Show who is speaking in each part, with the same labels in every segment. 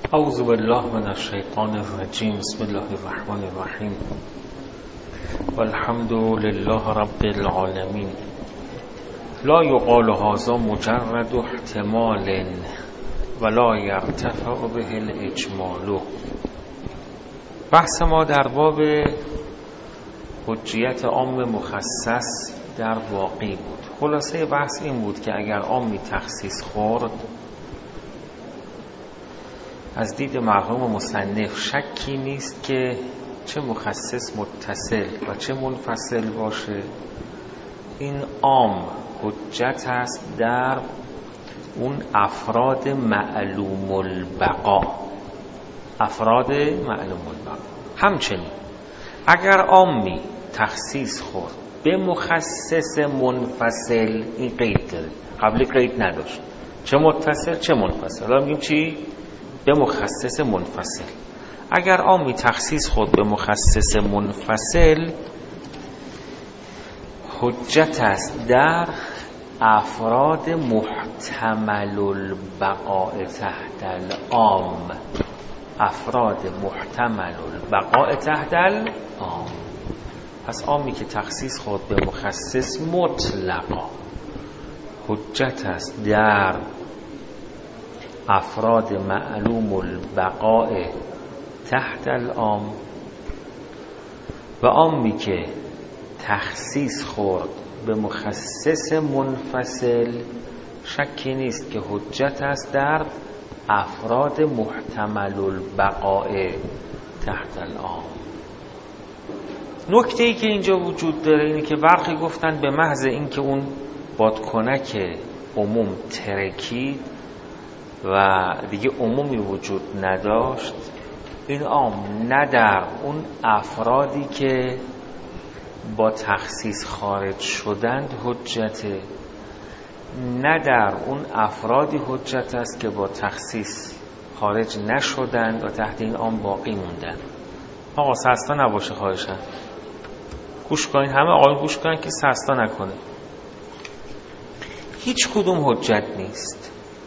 Speaker 1: اعوذ بالله من الشیطان الرجیم. بسم الله الرحمن الرحیم. والحمد لله رب العالمین. لا یقال هذا مجرد احتمال ولا یرتفع به الاجمال. بحث ما در باب حجیت عام مخصص در واقع بود. خلاصه بحث این بود که اگر عامی تخصیص خورد، از دید مرحوم مصنف شکی نیست که چه مخصص متصل و چه منفصل باشه، این عام حجت است در اون افراد معلوم البقا. همچنین اگر عامی تخصیص خورد به مخصص منفصل، این قید داره، قبلی قید نداشت، چه متصل چه منفصل. حالا میگیم چی؟ به مخصص منفصل. اگر عامی تخصیص خود به مخصص منفصل، حجت است در افراد محتمل البقاء تحت العام. افراد محتمل البقاء تحت العام. پس عامی که تخصیص خود به مخصص مطلقا، حجت است در افراد معلوم البقاء تحت العام، و عامی که تخصیص خورد به مخصص منفصل، شکی نیست که حجت است در افراد محتمل البقاء تحت العام. نکته ای که اینجا وجود داره اینه که برخی گفتن به محض اینکه اون بادکنک عموم ترکید و دیگه عمومی وجود نداشت، این عام نه در اون افرادی که با تخصیص خارج شدند حجته، نه در اون افرادی حجت است که با تخصیص خارج نشدند و تحت این عام باقی موندن. آقا سستا نباشه خواهشم، گوش کنید، همه آقایون گوش کنید که سستا نکنه. هیچ کدوم حجت نیست.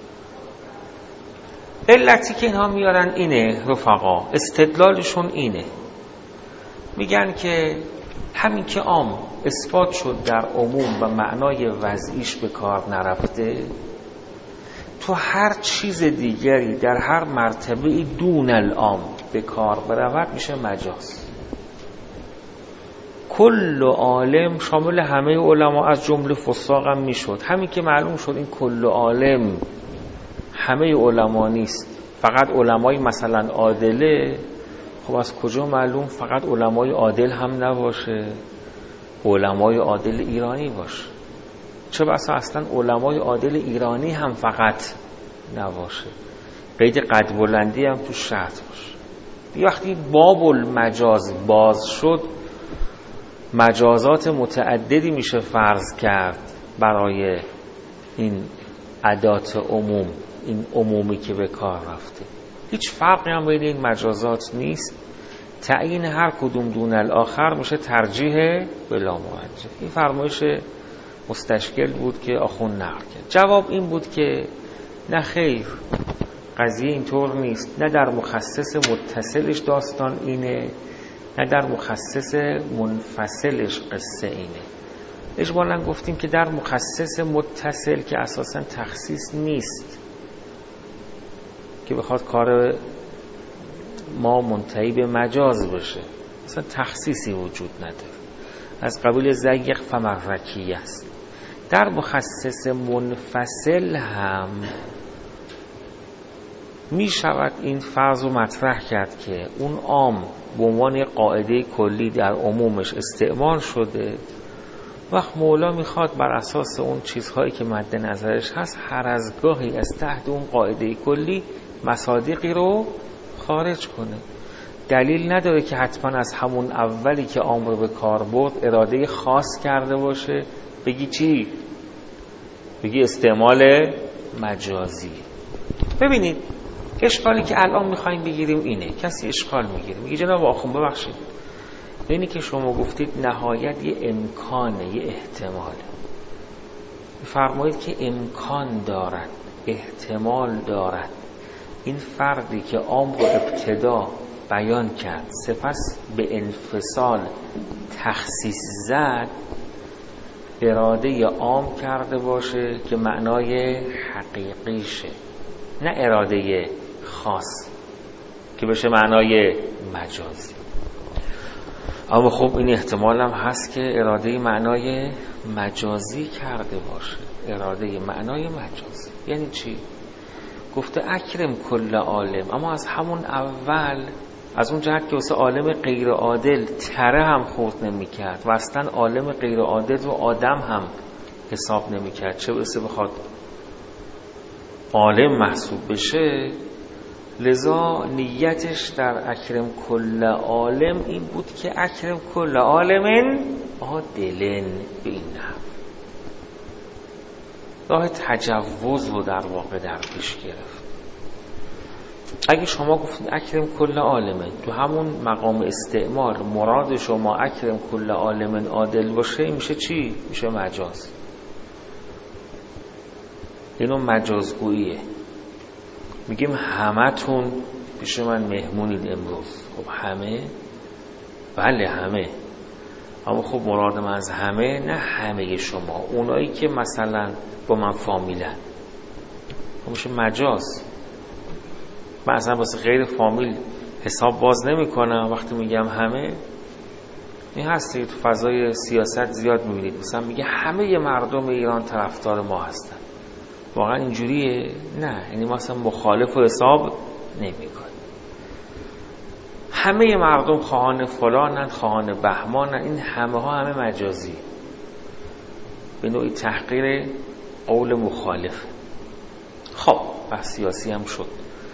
Speaker 1: علتی که اینها میارن اینه رفقا، استدلالشون اینه، میگن که همین که عام اثبات شد در عموم و معنای وضعیش به کار نرفته، تو هر چیز دیگری در هر مرتبه دون العام به کار برود میشه مجاز. کل عالم شامل همه علما از جمله فساق هم میشد. همین که معلوم شد این کل عالم همه علما نیست، فقط علمای مثلا عادله، خب از کجا معلوم فقط علمای عادل هم نباشه، علمای عادل ایرانی باشه؟ چه بسا اصلا علمای عادل ایرانی هم فقط نباشه، قید قد بلندی هم تو شرط باشه. وقتی باب المجاز باز شد، مجازات متعددی میشه فرض کرد برای این ادات عموم، این عمومی که به کار رفته. هیچ فرقی هم بین این مجازات نیست. تعیین هر کدوم دون الاخر میشه ترجیح بلا مرجح. این فرمایش مستشکل بود که آخوند نقل کرد. جواب این بود که نه خیر، قضیه اینطور نیست. نه در مخصص متصلش داستان اینه، نه در مخصص منفصلش قصه اینه. اجمالا گفتیم که در مخصص متصل که اساسا تخصیص نیست که بخواد کار ما منتهی به مجاز بشه، اصلا تخصیصی وجود نداره، از قبیل ضیق فمرکی است. در مخصص منفصل هم می شود این فرض رو مطرح کرد که اون عام به عنوان قاعده کلی در عمومش استعمال شده، وقت مولا میخواد بر اساس اون چیزهایی که مد نظرش هست هر از گاهی از تحت اون قاعده کلی مصادیقی رو خارج کنه. دلیل نداره که حتما از همون اولی که عام رو به کار برد اراده خاص کرده باشه بگی چی؟ بگی استعمال مجازی. ببینید اشکالی که الان میخوایم بگیریم اینه، کسی اشکال میگیره، میگه جناب آخوند ببخشید، اینی که شما گفتید نهایت یه امکانه، یه احتماله، فرمایید که امکان دارد، احتمال دارد، این فردی که عام رو ابتدا بیان کرد سپس به انفصال تخصیص زد اراده عام کرده باشه که معنای حقیقیشه، نه اراده خاص که بشه معنای مجازی. اما خب این احتمال هم هست که اراده معنای مجازی کرده باشه. اراده معنای مجازی یعنی چی؟ گفته اکرم کل عالم، اما از همون اول از اون جهت که واسه عالم غیر عادل تره هم خورد نمی کرد و اصلا عالم غیر عادل و آدم هم حساب نمی کرد، چه برسه بخواد عالم محسوب بشه. لذا نیتش در اکرم کل عالم این بود که اکرم کل عالم عادلن. به این نحو راه تجوز رو در واقع در پیش گرفت. اگه شما گفتید اکرم کل عالم، تو همون مقام استعمال مراد شما اکرم کل عالم عادل باشه، این میشه چی؟ میشه مجاز. اینو مجازگوییه. میگیم همتون پیش من مهمونید امروز. خب همه؟ بله همه. اما خب مراد من از همه نه همه شما، اونایی که مثلا با من فامیلن. میشه مجاز. من اصلا واسه غیر فامیل حساب باز نمی کنم. وقتی میگم همه، این هستی تو فضای سیاست زیاد میبینید مثلا میگه همه مردم ایران طرفدار ما هستن. واقعا اینجوریه؟ نه، یعنی ما اصلا مخالف و حساب نمی کنیم. همه مردم خواهان فلانن، خواهان بهمانن. این همه ها همه مجازی، به نوعی تحقیر قول مخالف. خب بحث سیاسی هم شد.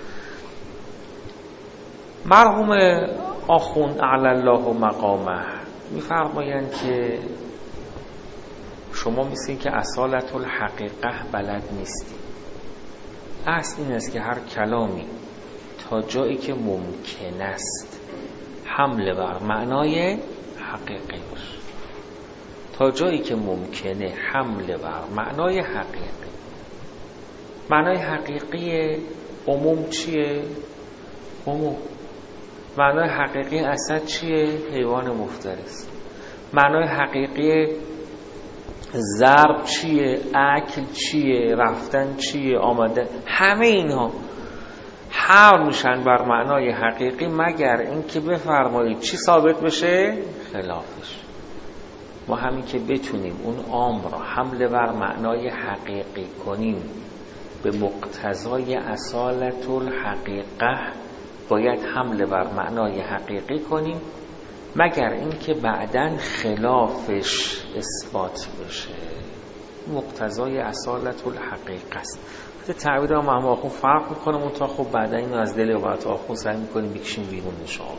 Speaker 1: مرحوم آخوند اعلی الله مقامه میفرمایند که شما مثل که اصالت الحقیقه بلد نیستی. اصل این است که هر کلامی تا جایی که ممکن است حمله بر معنای حقیقی باشه. تا جایی که ممکنه حمله بر معنای حقیقی. معنای حقیقی عموم چیه؟ عموم. معنای حقیقی اسد چیه؟ حیوان مفترس. معنای حقیقی ضرب چیه؟ اکل چیه؟ رفتن چیه؟ آمدن. همه اینها حمل میشن بر معنای حقیقی مگر اینکه بفرمایید چی ثابت بشه؟ خلافش. ما همین که بتونیم اون عام را حمله بر معنای حقیقی کنیم به مقتضای اصالت الحقیقه باید حمله بر معنای حقیقی کنیم مگر اینکه بعداً خلافش اثبات بشه. مقتضای اصالت الحقیقه است. تعبیر هم آخون فرق میکنه منتها خب بعدا اینو از دل عبارت آخون سعی میکنیم بکشیم بیرون انشاءالله.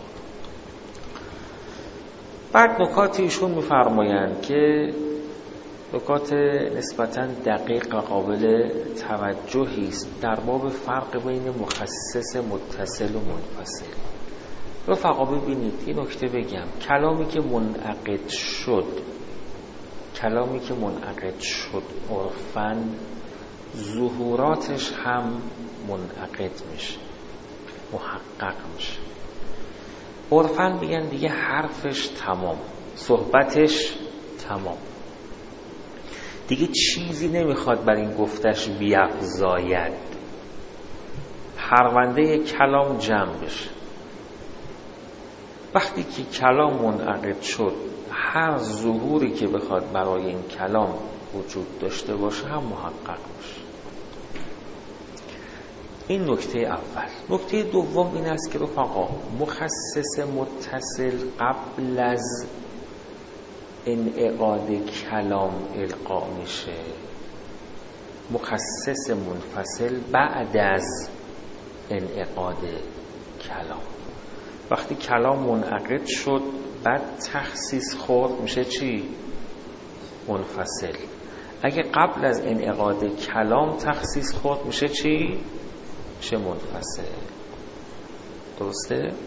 Speaker 1: بعد نکاتی ایشون میفرمایند که نکات نسبتاً دقیق و قابل توجهی است در باب فرق بین مخصص متصل و منفصل. رفقا ببینید این نکته بگم، کلامی که منعقد شد عرفاً ظهوراتش هم منعقد میشه، محقق میشه. عرفاً میگن دیگه حرفش تمام، صحبتش تمام، دیگه چیزی نمیخواد بر این گفتش بیفزاید. پرونده کلام جمع بشه. وقتی که کلام منعقد شد هر ظهوری که بخواد برای این کلام وجود داشته باشه هم محقق باشه. این نکته اول. نکته دوم این است که رفقا مخصص متصل قبل از انعقاد کلام القا میشه، مخصص منفصل بعد از انعقاد کلام. وقتی کلام منعقد شد بعد تخصیص خورد میشه چی؟ منفصل. اگه قبل از انعقاد کلام تخصیص خورد میشه چی؟ میشه منفصل. درسته؟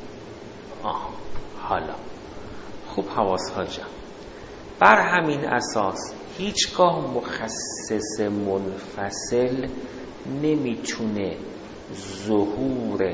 Speaker 1: حالا خوب حواسها جمع. بر همین اساس هیچگاه مخصص منفصل نمیتونه ظهور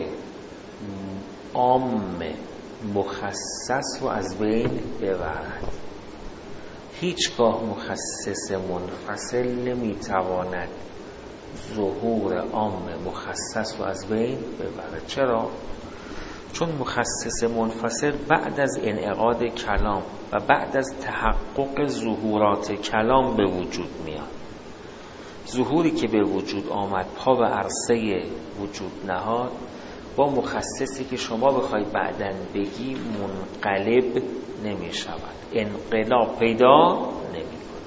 Speaker 1: عام مخصص رو از بین ببرد. هیچگاه مخصص منفصل نمیتواند ظهور عام مخصص رو از بین ببرد. چرا؟ چون مخصص منفصل بعد از انعقاد کلام و بعد از تحقق ظهورات کلام به وجود میاد. ظهوری که به وجود آمد، پا به عرصه وجود نهاد، با مخصصی که شما بخواید بعداً بگی منقلب نمی شود، انقلاب پیدا نمی کند.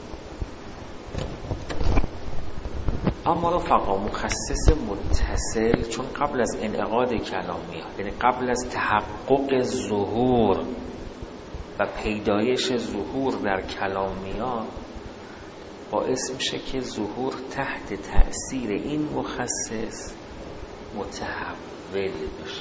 Speaker 1: اما رفقا مخصص متصل چون قبل از انعقاد کلام میاد، یعنی قبل از تحقق ظهور و پیدایش ظهور در کلام میاد، باعث میشه که ظهور تحت تأثیر این مخصص متحول بشه.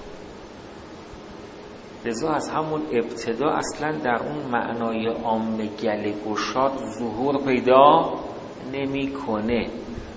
Speaker 1: لذا از همون ابتدا اصلا در اون معنای عام گله گشاد ظهور پیدا نمی کنه،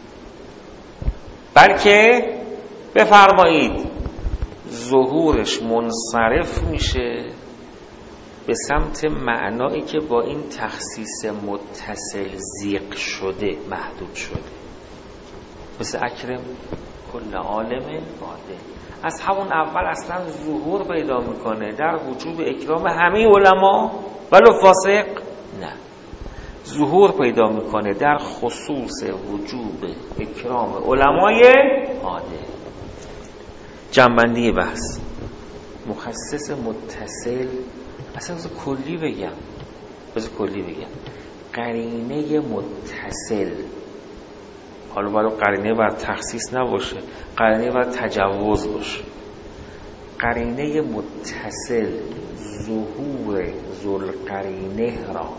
Speaker 1: بلکه بفرمایید ظهورش منصرف میشه به سمت معنایی که با این تخصیص متصل زیق شده محدود شده، مثل اکرم کل عالم عادل. از همون اول اصلا ظهور پیدا میکنه در وجوب اکرام همه علما ولو فاسق، نه، ظهور پیدا میکنه در خصوص وجوب اکرام علمای عادل. جنبندی بحث مخصص متصل، اصلا بذار کلی بگم قرینه متصل، حالا باید قرینه بر تخصیص نباشه، قرینه بر تجوز باشه. قرینه متصل ظهور ذوالقرینه را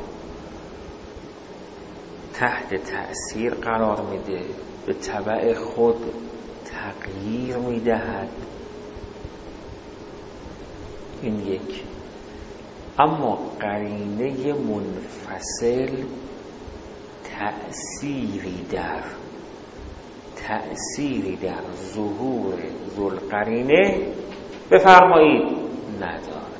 Speaker 1: تحت تأثیر قرار میده، به تبع خود تغییر میدهد. این یک. اما قرینه منفصل تأثیری در ظهور ذوالقرینه بفرمایید نداره.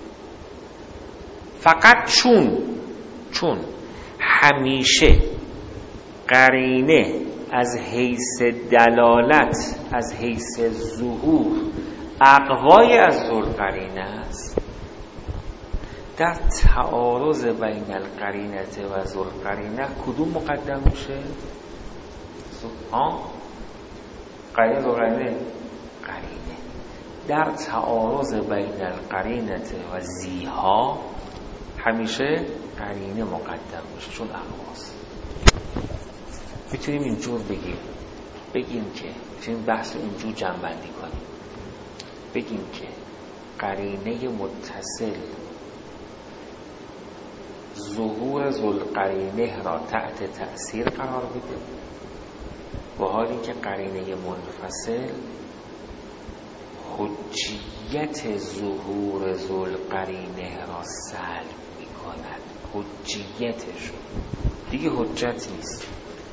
Speaker 1: فقط چون همیشه قرینه از حیث دلالت، از حیث ظهور اقوای از ذوالقرینه است، در تعارض بین القرینه و ذوالقرینه کدوم مقدم میشه؟ قرینه ذوالقرینه. قرینه در تعارض بین القرینه و زیها همیشه قرینه مقدم میشه، چون اقواست. میتونیم اینجور بگیم که میتونیم بحث اینجور جنبندی کنیم، بگیم که قرینه متصل ظهور ذوالقرینه را تحت تأثیر قرار بده، و حالی که قرینه منفصل حجیت ظهور ذوالقرینه را سلب می کند. حجیتش دیگه حجت نیست،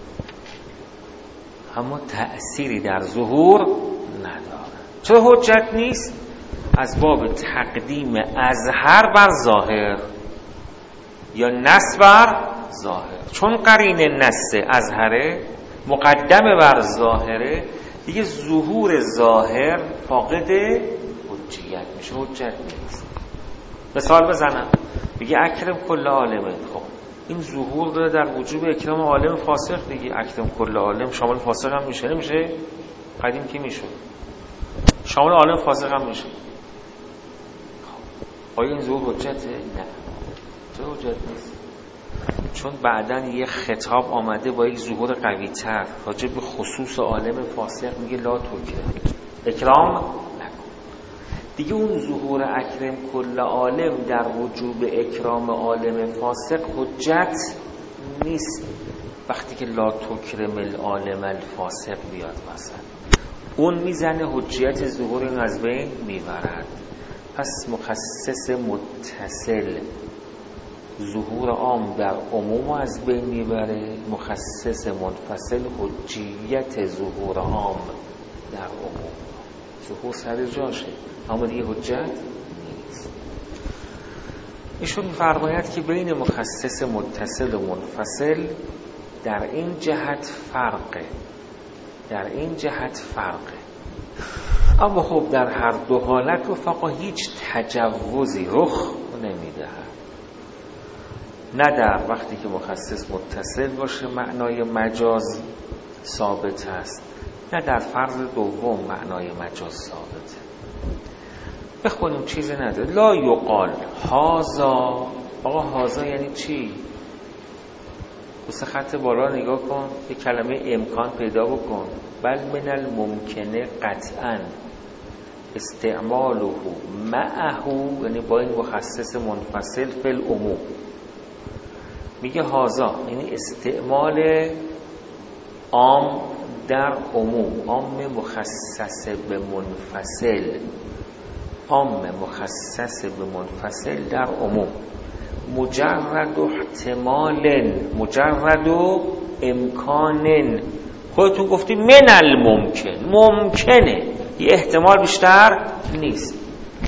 Speaker 1: اما تأثیری در ظهور نداره. چرا حجت نیست؟ از باب تقدیم اظهر بر ظاهر یا نص بر ظاهر. چون قرینه نص اظهره مقدم بر ظاهره، دیگه ظهور ظاهر فاقد حجیت میشه، حجت نیست. مثال بزنم، بگه اکرم کل عالمه. خب این ظهور داره در وجوب اکرام عالم فاسق دیگه. اکرم کل عالم شامل فاسق هم میشه، نمیشه؟ قدیم که میشه، شامل عالم فاسق هم میشه. آیا این ظهور حجته؟ نه، چرا حجت نیست؟ چون بعدن یه خطاب آمده با یک ظهور قوی تر راجع به خصوص عالم فاسق، میگه لا توکرم، اکرام نکن. دیگه اون ظهور اکرم کل عالم در وجوب اکرام عالم فاسق حجت نیست وقتی که لا توکرم العالم الفاسق بیاد مثلا، اون میزنه حجیت ظهور این از بین میبرد. پس مخصص متصل ظهور عام در عموم از بین میبره، مخصص منفصل حجیت ظهور عام در عموم. ظهور سر جاشه اما دیگه حجت نیست. ایشون فرماید که بین مخصص متصل و منفصل در این جهت فرقه، اما خب در هر دو حالت رفقا هیچ تجوزی رخ نمیدهد. نه در وقتی که مخصص متصل باشه معنای مجاز ثابت است، نه در فرض دوم معنای مجاز ثابته. بخونیم چیزی نداره. لا یقال هازا. آقا هازا یعنی چی؟ بس خط بالا نگاه کن، یه کلمه امکان پیدا بکن. بل من الممکنه قطعا استعماله معه، یعنی با این مخصص منفصل فی العموم. میگه هازا یعنی استعمال عام در عموم، عام مخصص به منفصل، عام مخصص به منفصل در عموم. مجرد احتمال، مجرد امکان. خودتون گفتی من الممکن، ممکنه، یه احتمال بیشتر نیست.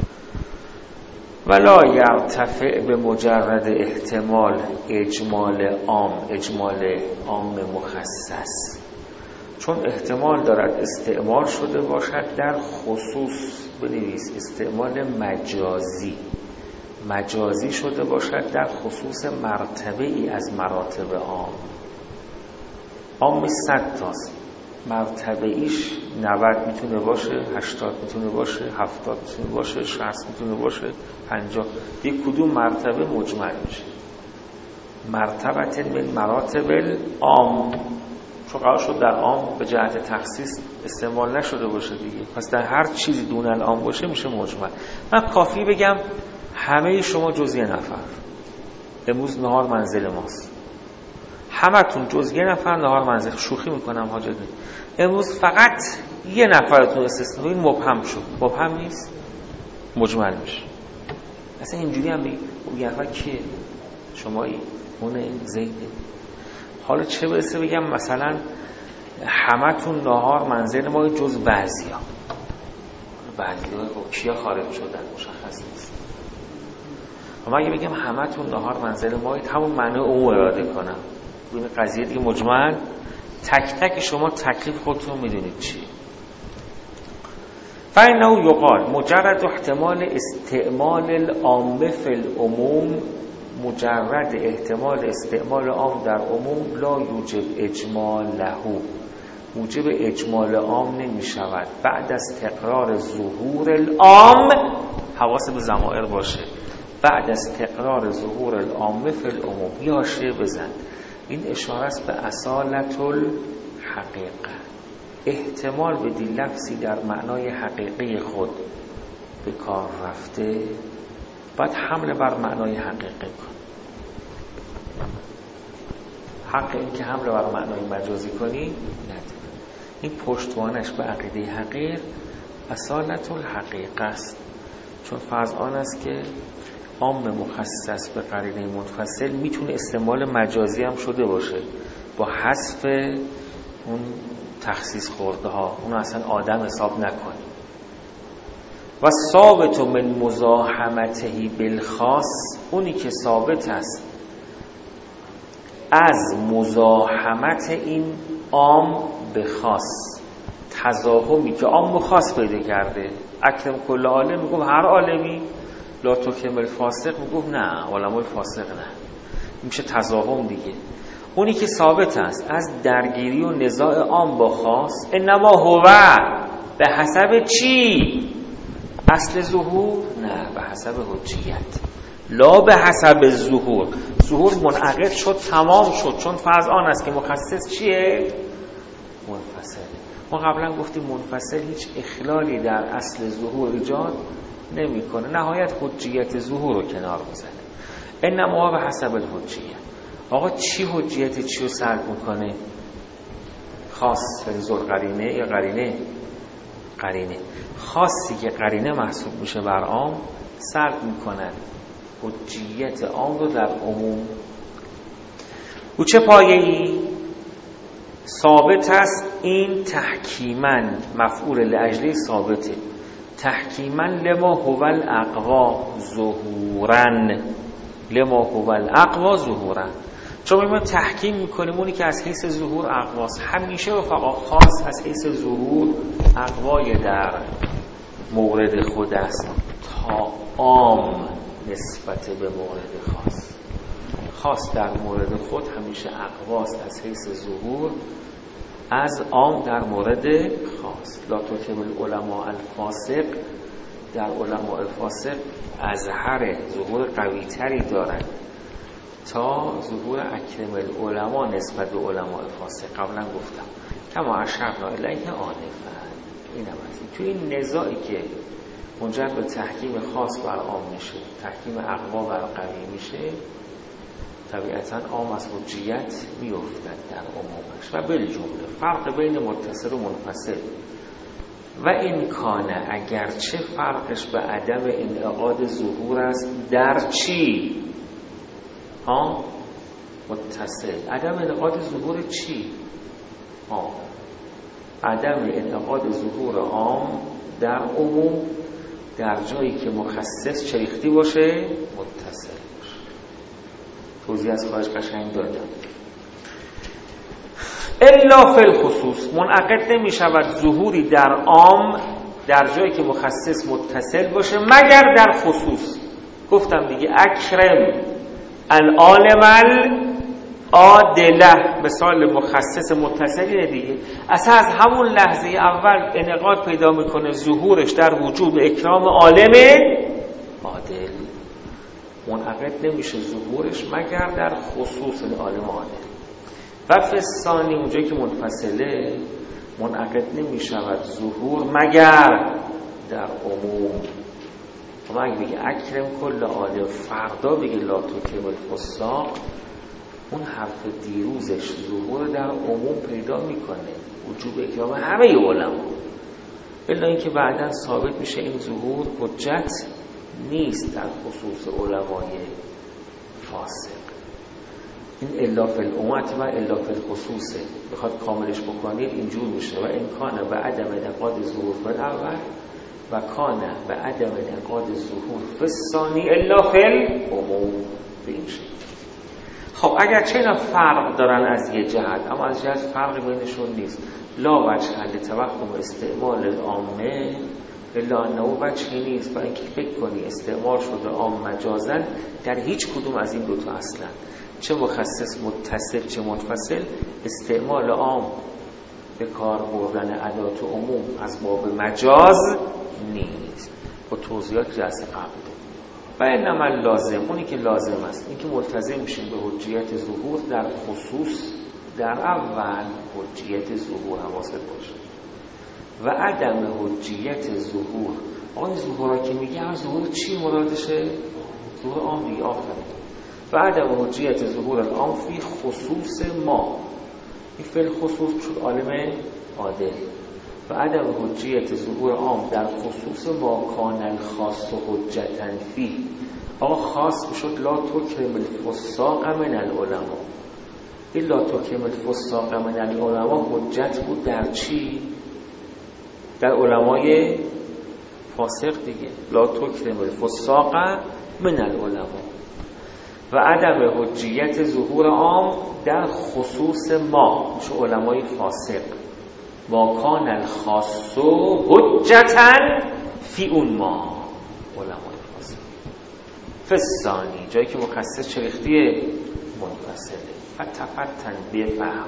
Speaker 1: ولا یرتفع به مجرد احتمال اجمال عام، اجمال عام مخصص، چون احتمال دارد استعمال شده باشد در خصوص، بنویس استعمال مجازی، مجازی شده باشد در خصوص مرتبه ای از مراتب عام. عام 100 تاست، مرتبه ایش 90 میتونه باشه، 80 میتونه باشه، 70 میتونه باشه، 60 میتونه باشه، 50. یک کدوم مرتبه مجمل میشه. مرتبه من مراتب العام، چون قرار شد در عام به جهت تخصیص استعمال نشده باشه دیگه، پس در هر چیزی دون العام باشه میشه مجمل. من کافی بگم همه شما جز یه نفر امروز نهار منزل ماست، همتون جز یه نفر نهار منزل. شوخی میکنم حاجت نیست. امروز فقط یه نفرتون استثنا، این مبهم شد. مبهم نیست، مجمل میشه. اصلا اینجوری هم بگی اون یه نفر کیه؟ شمایی، اونه، زیده. حالا چه برسه بگم مثلا همتون نهار منزل ما جز بعضیا. بعضیا خب کیا خارج شدن مشخص نیست. اما اگه بگم همتون نهار منزل ما، همون معنی عموم اراده کنم. این قضیه دیگه مجمل، تک تک شما تکلیف خودتون میدونید چی. فإنه یقال مجرد احتمال استعمال العام فی العموم، مجرد احتمال استعمال عام در عموم لا یوجب اجمال له، موجب اجمال عام نمی شود بعد از تقرار ظهور العام. حواس به ضمائر باشه. بعد از تقرار ظهور العام فی العموم. یا شی بزن، این اشاره است به اصالت الحقیقه. احتمال بدی لفظی در معنای حقیقی خود به کار رفته، باید حمله بر معنای حقیقی کن. حق این که حمله بر معنای مجازی کنی نداره. این پشتوانش به عقیده حقیر اصالت الحقیقه است. چون فرض آن است که عام مخصص به قرینه منفصل میتونه استعمال مجازی هم شده باشه با حذف اون تخصیص خورده ها، اون اصلا آدم حساب نکنی. و ثابت من مزاحمته بالخاص، اونی که ثابت است از مزاحمت این عام به خاص، تزاحمی که عام و خاص پیدا کرده. اکرم کل عالم میگم هر عالمی، لا تکرم الفاسق میگم نه علمای فاسق نه. میشه تزاحم دیگه. اونی که ثابت است از درگیری و نزاع عام با خاص، انما هو به حسب چی؟ اصل ظهور؟ نه، به حسب حجیت. لا به حسب ظهور. ظهور منعقد شد، تمام شد، چون فرض آن است که مخصص چیه؟ منفصل. ما قبلا گفتیم منفصل هیچ اخلالی در اصل ظهور ایجاد نمیکنه، نهایت حجیت ظهور رو کنار میزنه. انما به حسب الحجیت. آقا چی حجیت چی رو سلب میکنه؟ خاص یعنی ذو قرینه یا قرینه؟ قرینه. خاصی که قرینه محسوب میشه بر عام سلب میکنن حجیت عام رو در عموم. او چه پایه‌ای؟ ثابت است این تحکیما مفعول لاجله ثابته تحکیما لما هو الاقوا ظهورا لما هو الاقوا ظهورا چون ما تحکیم میکنیم اونی که از حیث ظهور اقواست همیشه و فقط خاص از حیث ظهور اقوای در مورد خود است تا عام نسبت به مورد خاص خاص در مورد خود همیشه اقواست از حیث ظهور از عام در مورد خاص. لا تکمل العلماء الفاسق در علماء فاسق اظهر ظهور قوی تری دارند تا ظهور اکرم العلماء نسبت به علماء فاسق. قبلا گفتم کما اشرنا الیه آنفا. این هم هست تو این نزاعی که منجر به تحکیم خاص بر عام میشه تحکیم اقوا بر قوی میشه طبیعتاً عام از حجیت میافتد در عمومش و بالجمله فرق بین متصل و منفصل و این کانه اگرچه فرقش به عدم انعقاد ظهور است در چی؟ متصل. عدم انعقاد ظهور چی؟ عدم انعقاد ظهور عام در عموم در جایی که مخصص چریختی باشه متصل باشه. توضیح از خواهش قشنگ دادم. الا فی الخصوص منعقد نمی شود ظهوری در عام در جایی که مخصص متصل باشه مگر در خصوص. گفتم دیگه اکرم العالم العادله مثال مخصص متصلی دیگه اصلا از همون لحظه اول انعقاد پیدا میکنه ظهورش در وجود اکرام عالم عادل. منعقد نمیشه ظهورش مگر در خصوص عالم عادل. و فستانی اونجایی که منفصله منعقد نمیشود ظهور مگر در عموم. اما اگه بگه اکرم کل عالم فردا بگه لا تکرم الفساق اون حرف دیروزش ظهور در عموم پیدا میکنه وجوب اکرام همه علما الا اینکه بعداً ثابت میشه این ظهور حجت نیست در خصوص علمای فاسق. این الا فی الامت و الا فی الخصوصه بخواد کاملش بکنید اینجور میشه و امکانه به عدم انعقاد ظهور فی الاول و کانه به عدم انعقاد ظهور فی الثانی الا فی العموم. به این شکل. خب اگر چه اینا فرق دارن از یه جهت اما از جهت فرق بینشون نیست لا وجه لتوهم استعمال العامه الا انه وجهی نیست و اینکه فکر کنی استعمال شده عام مجازن در هیچ کدوم از این دوتا اصلا چه مخصص متصل چه منفصل استعمال عام به کار بردن ادات عموم از باب مجاز نیست با توضیحات جلسه قبل. و انما لازم اونی که لازم است این که ملتزم میشیم به حجیت ظهور در خصوص در اول حجیت ظهور حواست باشه و عدم حجیت ظهور. آن ظهورها که میگه هم ظهور چی مرادشه؟ ظهور عام دیگه آفرین. و عدم حجیت ظهور العام فی خصوص ما این فی الخصوص شد عالم عادل و عدم حجیت ظهور عام در خصوص ما کان الخاص حجتا فی. آقا خاص میشد لا تکرم الفساق من العلماء. این لا تکرم الفساق من العلماء حجت بود در چی؟ در علمای فاسق دیگه. لا تکرم الفساق من العلماء و عدم حجیت ظهور عام در خصوص ما میشه علمای فاسق ما کان الخاص حجتا فی اون ما علمای فاسق. فستانی جایی که مخصص چریختی منفصله فتفتن بفهم.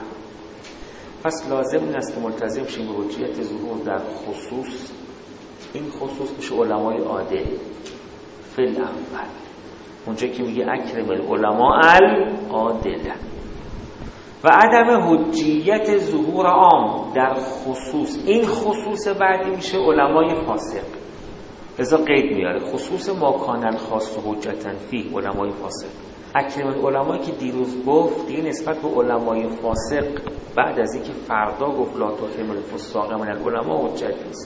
Speaker 1: پس لازم این است که ملتزم شیم به حجیت ظهور در خصوص. این خصوص میشه علمای عادل فی الاول اونجایی که میگه اکرم العلماء العادله و عدم حجیت ظهور عام در خصوص. این خصوص بعدی میشه علمای فاسق. لذا قید میاره خصوص ما کان الخاص حجتا فی علمای فاسق. اکرم العلماء که دیروز گفت دیگه نسبت به علمای فاسق بعد از اینکه فردا گفت لا تکرم الفساق من العلماء حجت نیست.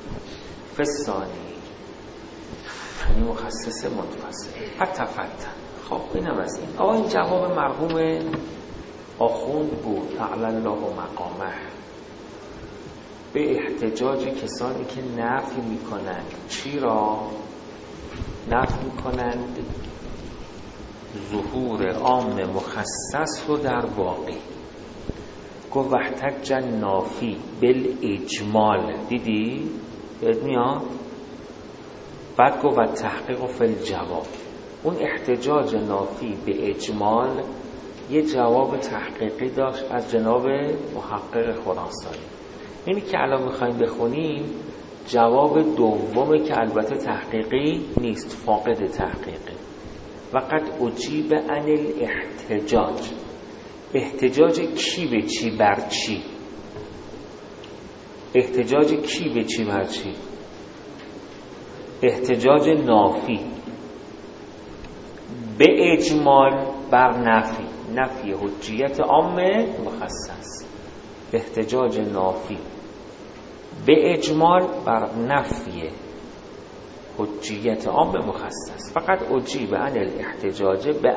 Speaker 1: فستانی یعنی مخصص منفصل فتفتن. خب اینم از این. آقا این جواب مرحوم آخوند بود اعلی الله مقامه، به احتجاج کسانی که نفی میکنند. چی را نفی میکنند؟ ظهور عام مخصص رو در باقی. گفت واحتج نافی بالاجمال. دیدی؟ بهت میاد؟ بعد گفت و تحقیق فی الجواب. اون احتجاج نافی به اجمال یه جواب تحقیقی داشت از جناب محقق خراسانی. اینی که الان میخوایم بخونیم جواب دومه که البته تحقیقی نیست، فاقد تحقیقی. وقد اجیب عن الاحتجاج. احتجاج کی به چی بر چی؟ احتجاج کی به چی بر چی؟ احتجاج نافی به اجمال بر نفی، نفی حجیت عام مخصص. احتجاج نافی به اجمال بر نفی حجیت عام مخصص. فقط اجیب عن الاحتجاج به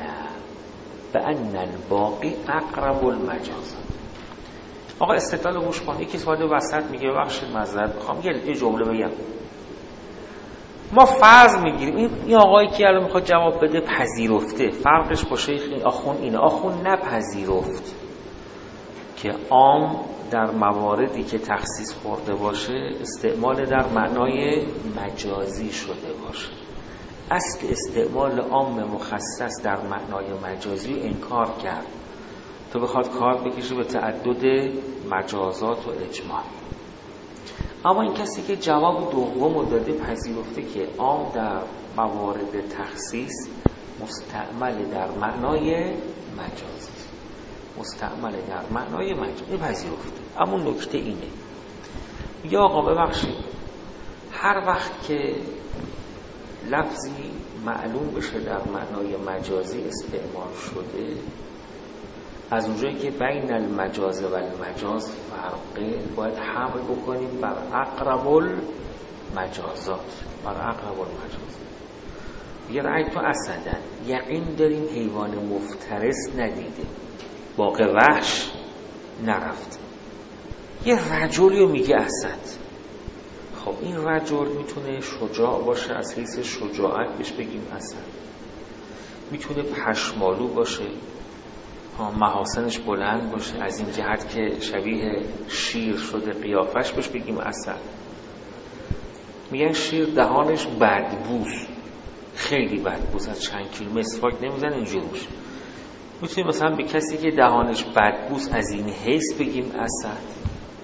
Speaker 1: ان الباقی اقرب المجاز. آقا استدلال گوش کن. یکی وارد وسط میگه بخشید معذرت میخوام یه جمله بگم. ما فرض میگیریم این آقایی که الان میخواد جواب بده پذیرفته، فرقش با شیخ آخون اینه. آخون نپذیرفت که عام در مواردی که تخصیص خورده باشه استعمال در معنای مجازی شده باشه. اصل استعمال عام مخصص در معنای مجازی انکار کرد تو بخواد کار بکشه به تعدد مجازات و اجمال. اما این کسی که جواب دوم داده پذیرفته که عام در موارد تخصیص مستعمل در معنای مجازی، مستعمل در معنای مجازی پذیرفته. اما نکته اینه، یا آقا ببخشید هر وقت که لفظی معلوم بشه در معنای مجازی استعمال شده، از اونجایی که بین المجاز و المجاز فرقه باید حمل بکنیم بر اقرب المجازات، بر اقرب المجازات. یه رأی تو اسدن یقین داریم حیوان مفترس ندیده، باغ وحش نرفته، یه رجلی رو میگه اسد. خب این رجل میتونه شجاع باشه، از حیث شجاعت بهش بگیم اسد، میتونه پشمالو باشه، محاسنش بلند باشه، از این جهت که شبیه شیر شده قیافش بهش بگیم اسد. میگن شیر دهانش بدبوست، خیلی بدبوست، از چند کیلو مسواک نمیزن اینجور باشه. میتونیم مثلا به کسی که دهانش بدبوست از این حیث بگیم اسد.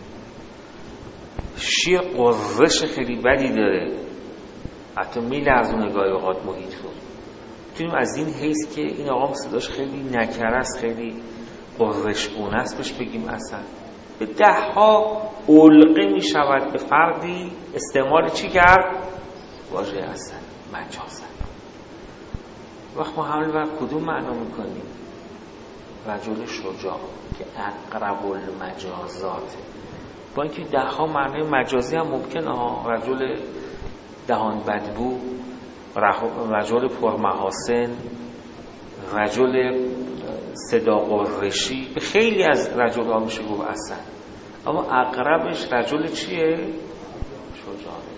Speaker 1: شیر قررش خیلی بدی داره، حتی میلرزونه گاهی اوقات محیط رو. میتونیم از این حیث که این آقا صداش خیلی نکره است، خیلی قررشگونه است بهش بگیم اسد. به 10 علقه میشود به فردی استعمال چی کرد؟ واژه اسد مجازا. وقت ما حمل بر کدوم معنا میکنیم؟ رجل شجاع که اقرب المجازات. با اینکه 10 معنی مجازی هم ممکنه ها، رجل دهان بدبو، رجل پرمحاسن، رجل صدا قرشی، به خیلی از رجل ها میشه گفت اسد. اما اقربش رجل چیه؟ شجاعه.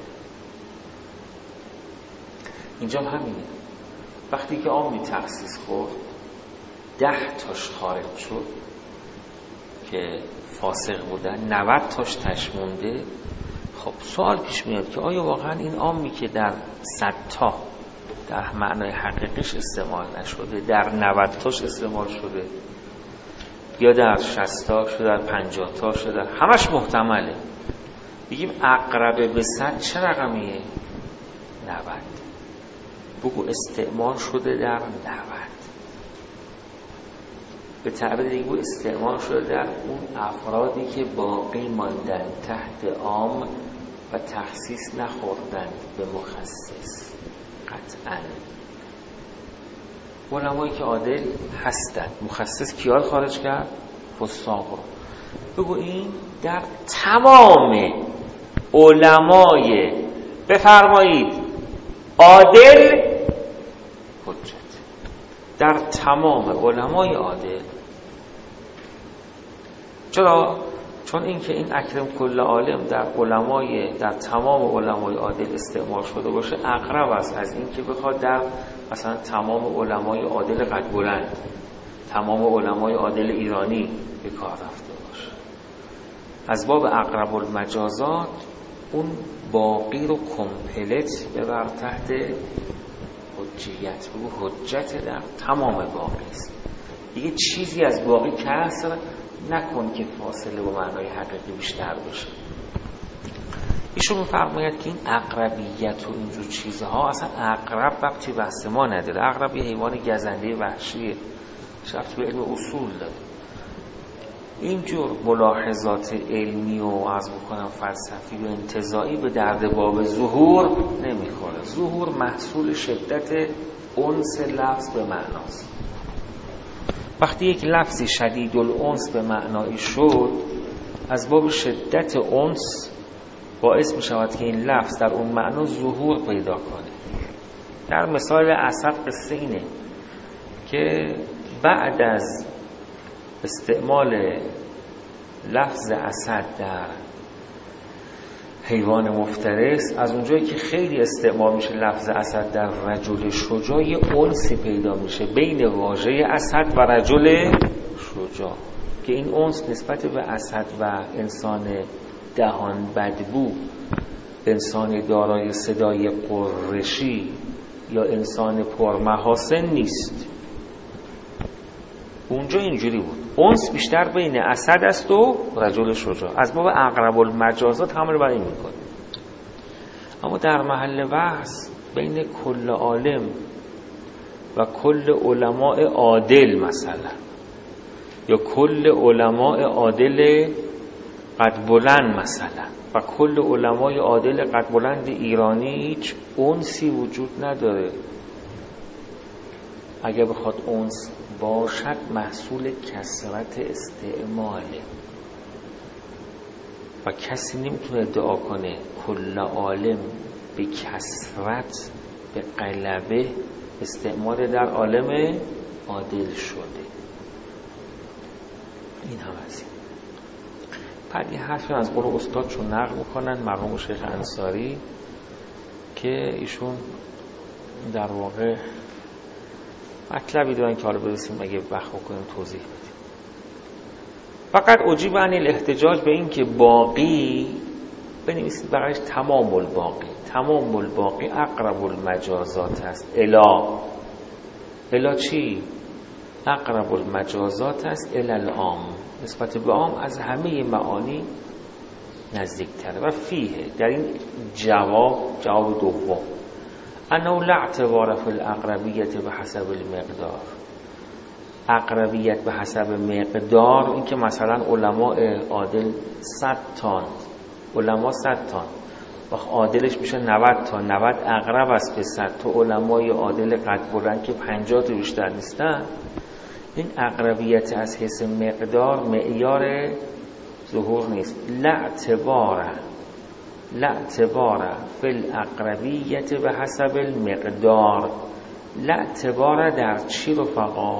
Speaker 1: اینجا همینه. وقتی که عامی تخصیص خورد 10 تاش خارج شد که فاسق بودن، 90 تاش تش مونده. خب سوال پیش میاد که آیا واقعا این عامی که در 100 تا در معنای حقیقیش استعمال نشده در 90 تاش استعمال شده، یا در 60 تا شده، در 50 تا شده، همش محتمله. بگیم اقرب به 100 چه رقمیه؟ 90. بگو استعمال شده در 90. به تعبیر دیگه استعمال شده در اون افرادی که باقی ماندن تحت عام و تخصیص نخوردند به مخصص. قطعاً علمایی که عادل هستند. مخصص کیال خارج کرد؟ فساق. بگو این در تمام علمای بفرمایید عادل حجت، در تمام علمای عادل چرا؟ چون اینکه این اکرم کل عالم در تمام علمای عادل استعمال شده باشه اقرب است از اینکه بخواد در مثلا تمام علمای عادل قد بلند، تمام علمای عادل ایرانی به کار رفته باشه. از باب اقرب المجازات اون باقی رو کمپلت ببر تحت حجیت، بگو حجت در تمام باقی است. دیگه چیزی از باقی کسر نکن که فاصله با معنای حقیقی بیشتر باشه. ایشون می‌فرماید که این اقربیت و اینجور چیزها اصلا اقرب ربطی به بحث ما نداره. اقرب یه حیوان گزنده وحشیه، ربطی به علم اصول داره. اینجور ملاحظات علمی و عرض بکنم فلسفی و انتزاعی به درد باب ظهور نمیخوره. ظهور محصول شدت انس لفظ به معناست. وقتی یک لفظی شدید الانس به معنایی شد، از باب شدت انس باعث می شود که این لفظ در اون معنا ظهور پیدا کنه. در مثال اسد قصه اینه که بعد از استعمال لفظ اسد در حیوان مفترس، از اونجایی که خیلی استعمال میشه لفظ اسد در رجل شجاع، یه انسی پیدا میشه بین واژه اسد و رجل شجاع که این انس نسبت به اسد و انسان دهان بدبو، انسان دارای صدای قرشی یا انسان پرمحاسن نیست. اونجا اینجوری بود، انس بیشتر بین اسد است و رجل شجاع. از باب اقرب المجازات همه برای این میکنه. اما در محل بحث بین کل عالم و کل علماء عادل مثلا، یا کل علماء عادل قد بلند مثلا و کل علمای عادل قد بلند ایرانی، هیچ انسی وجود نداره. اگر بخواد انس باشد محصول کثرت استعماله و کسی نمیتونه ادعا کنه کل عالم به کثرت به غلبه استعمال در عالم عادل شده. این هم از این. بعد یه حرفی از قول استادشون نقل میکنن مرحوم شیخ انصاری که ایشون در واقع مطلبی دارن که حالا برسیم اگه وقت بکنیم توضیح بدیم. فقط عجیب عن الاحتجاج به این که باقی بنویسید بقیش تمام الباقی. تمام الباقی اقرب المجازات است. الا چی؟ اقرب المجازات است الی العام، نسبت به عام از همه معانی نزدیکتره. و فیه، در این جواب دوم، انه لا اعتبار فی الاقربیت به حسب المقدار. اقربیت به حسب مقدار، این که مثلا علماء عادل 100 تان، علما 100 تان وقت عادلش میشه 90 تا، 90 اقرب است به 100 تا. علمای عادل قد بلند که 50 تا بیشتر نیستن. این اقربیت از حیث مقدار معیار ظهور نیست. لا اعتبار فی الاقربیت به حسب المقدار. لا اعتبار در چی رفقا؟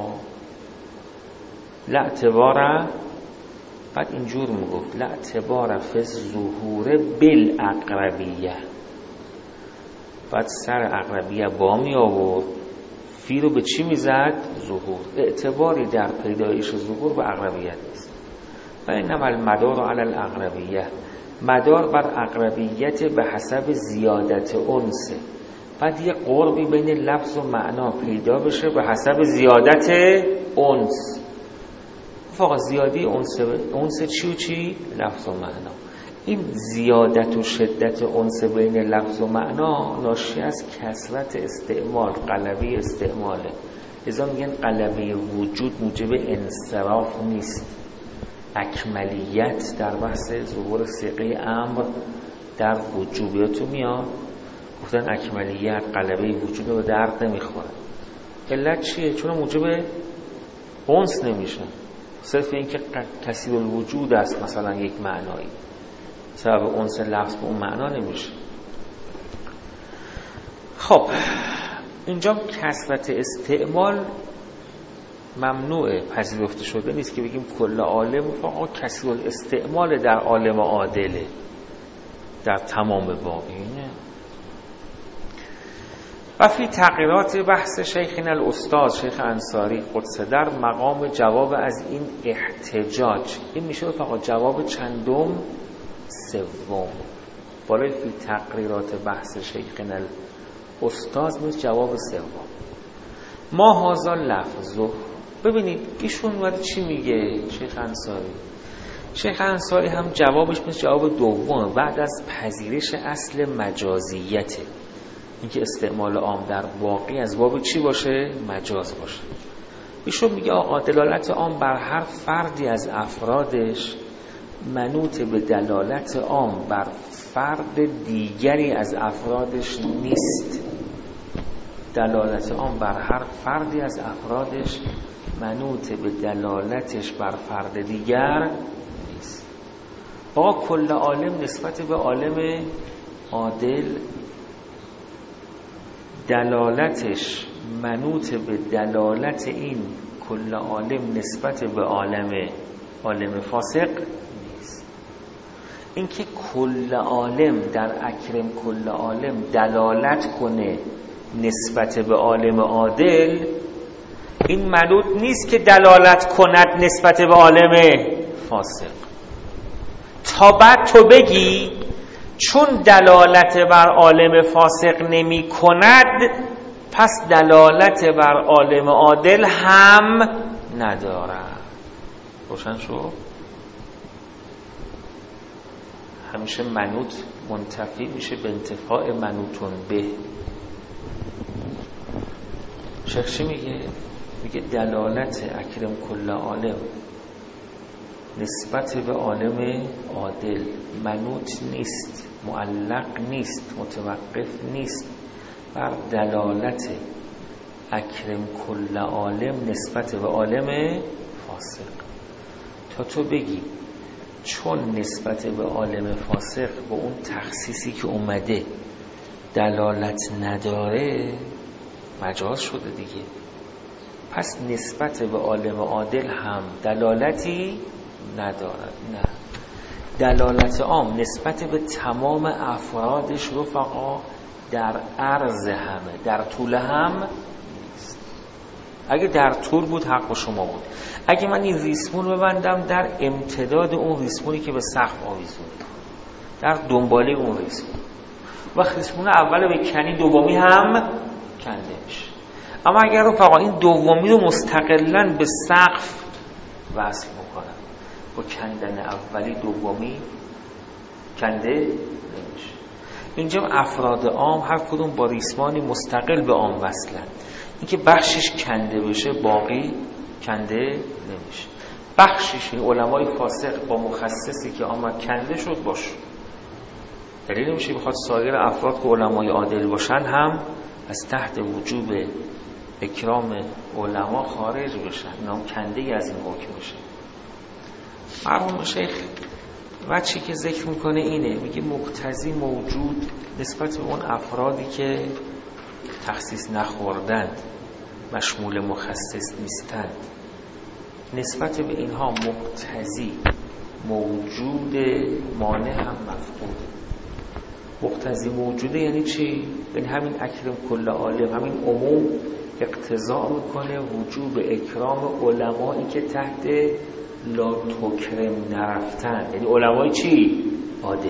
Speaker 1: لا اعتبار بعد اینجور میگفت لا اعتبار فی الظهور بالاقربیه، بعد سر اقربیه با می آورد، فی رو به چی میزد؟ ظهور. اعتباری در پیدایش ظهور به اقربیت نیست. و اینما المدار علی الاقربیه، مدار بر اقربیت به حسب زیادت انسه. بعد یه قربی بین لفظ و معنا پیدا بشه به حسب زیادت انس. فقط زیادی انس چی و چی؟ لفظ و معنا. این زیادت و شدت انس بین لفظ و معنا ناشی از کثرت استعمال، غلبه استعماله. لذا میگن غلبه وجود موجب انصراف نیست. اکملیت در بحث ظهور صیغه امر در وجوبیاتو میاد، گفتن اکملیت غلبه وجود رو درد نمیخوره. علت چیه؟ چون موجب انس نمیشه. صرف این که کثیر الوجود است مثلا یک معنایی، سبب انس لفظ به اون معنا نمیشه. خب اینجا کثرت استعمال ممنوعه، پذیرفته شده نیست که بگیم کل عالم فقط کثیر الاستعمال در عالم عادله در تمام باقی. و فی تغییرات بحث شیخنا الاستاد شیخ انصاری قدس در مقام جواب از این احتجاج، این میشه فقط جواب چندم؟ سوم. بالای فی تغییرات بحث شیخنا الاستاد نیست، جواب سوم. ما هذا لفظو. ببینید ایشون وقتی چی میگه شیخ انصاری؟ شیخ انصاری هم جوابش مثل جواب دوم، بعد از پذیرش اصل مجازیته، اینکه استعمال عام در واقعی از باب چی باشه؟ مجاز باشه. ایشون میگه آقا دلالت عام بر هر فردی از افرادش منوط به دلالت عام بر فرد دیگری از افرادش نیست. دلالت عام بر هر فردی از افرادش منوط به دلالتش بر فرد دیگر نیست. آقا کل عالم نسبت به عالم عادل دلالتش منوط به دلالت این کل عالم نسبت به عالم فاسق نیست. اینکه کل عالم در اکرم کل عالم دلالت کنه نسبت به عالم عادل، این منوط نیست که دلالت کند نسبت به عالم فاسق. تا بعد تو بگی چون دلالت بر عالم فاسق نمی کند پس دلالت بر عالم عادل هم ندارد. روشن شو؟ همیشه منوط منتفی میشه به انتفاع منوطون به. شیخ چی میگه؟ میگه دلالت اکرم کل عالم نسبت به عالم عادل منوط نیست، معلق نیست، متوقف نیست بر دلالت اکرم کل عالم نسبت به عالم فاسق. تا تو بگی چون نسبت به عالم فاسق با اون تخصیصی که اومده دلالت نداره مجاز شده دیگه، پس نسبت به عالم عادل هم دلالتی ندارد. نه، دلالت عام نسبت به تمام افرادش رفقا در عرض همه، در طول هم نیست. اگه در طول بود حق با شما بود. اگه من این ریسمون ببندم در امتداد اون ریسمونی که به سقف آویزون، در دنباله اون ریسمون، و ریسمون اول به کنی دومی هم کنده میشه. اما اگر رفقا این دومی رو مستقلاً به سقف وصل میکنم، با کندن اولی دومی کنده نمیشه. اینجا افراد عام هر کدوم با ریسمانی مستقل به عام وصلن، اینکه بخشش کنده بشه باقی کنده نمیشه. بخشش علمای فاسق با مخصصی که آمد کنده شد باشه، دلیل نمیشه بخواد سایر افراد که علمای عادل باشن هم از تحت وجوب اکرام علما خارج بشن، اینا کنده از این حکم بشه. مرحوم شیخ وچی که ذکر میکنه اینه، میگه مقتضی موجود نسبت به اون افرادی که تخصیص نخوردند، مشمول مخصص نیستند، نسبت به اینها مقتضی موجود، مانع هم مفقود. مقتضی موجوده یعنی چی؟ یعنی همین اکرم کل عالم، همین عموم اقتضا میکنه وجوب اکرام علمایی که تحت لا تکرم نرفتن، یعنی علمای چی؟ عادل.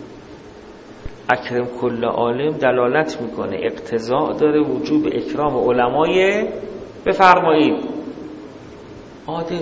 Speaker 1: اکرم کل عالم دلالت میکنه، اقتضا داره وجوب اکرام علمای بفرمایید عادل.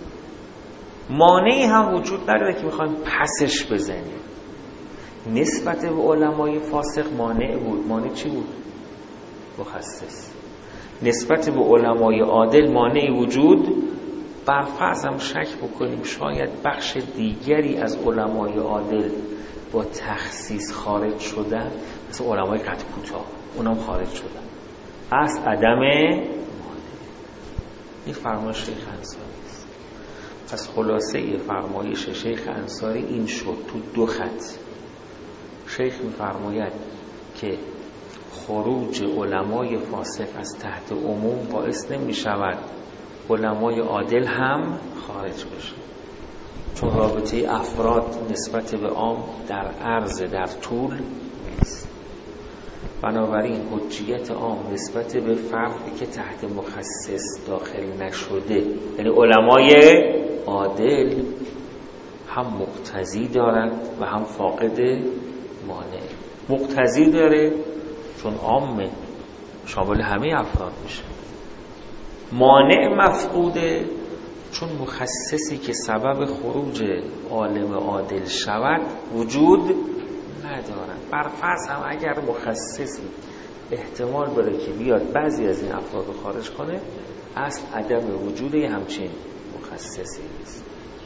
Speaker 1: مانعی هم وجود نداره که میخوایم پسش بزنیم. نسبت به علمای فاسق مانع بود. مانع چی بود؟ مخصص. نسبت به علمای عادل مانعی وجود، بر فرض هم شک بکنیم شاید بخش دیگری از علمای عادل با تخصیص خارج شدن، مثل علمای قد کوتاه اونم خارج شدن، اصل عدم مانع. این فرمایش شیخ انصاری است. پس خلاصه فرمایش شیخ انصاری این شد تو دو خط. شیخ می‌فرماید که خروج علمای فاسق از تحت عموم باعث نمی شود علمای عادل هم خارج بشه، چون رابطه افراد نسبت به عام در عرض در طول نیست. بنابراین حجیت عام نسبت به فردی که تحت مخصص داخل نشده، یعنی علمای عادل، هم مقتضی دارد و هم فاقد مانع. مقتضی داره چون عامه، شامل همه افراد میشه. مانع مفقوده چون مخصصی که سبب خروج عالم عادل شود وجود ندارد. برفرض هم اگر مخصصی احتمال داره که بیاد بعضی از این افراد رو خارج کنه، اصل عدم وجود همچین مخصصی است.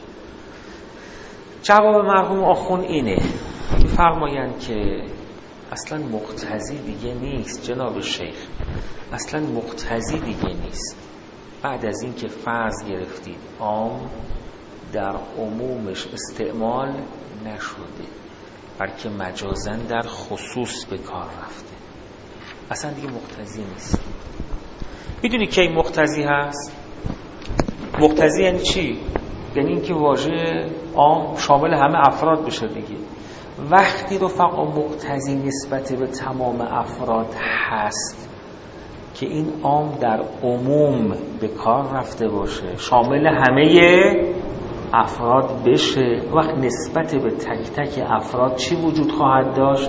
Speaker 1: جواب مرحوم آخوند اینه، می‌فرمایند که اصلا مقتضی دیگه نیست جناب شیخ، اصلا مقتضی دیگه نیست. بعد از این که فرض گرفتید عام در عمومش استعمال نشده، بلکه مجازن در خصوص به کار رفته، اصلا دیگه مقتضی نیست. میدونی کی مقتضی هست؟ مقتضی یعنی چی؟ یعنی اینکه واژه عام شامل همه افراد بشه دیگه. وقتی رفقا مقتضی نسبت به تمام افراد هست که این عام در عموم به کار رفته باشه، شامل همه افراد بشه، وقت نسبت به تک تک افراد چی وجود خواهد داشت؟